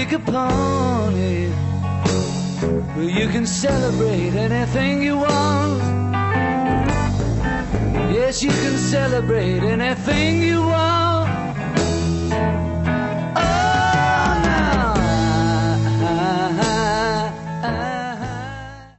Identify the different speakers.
Speaker 1: pick a pony. You can celebrate anything you want. Yes, you can celebrate anything you want.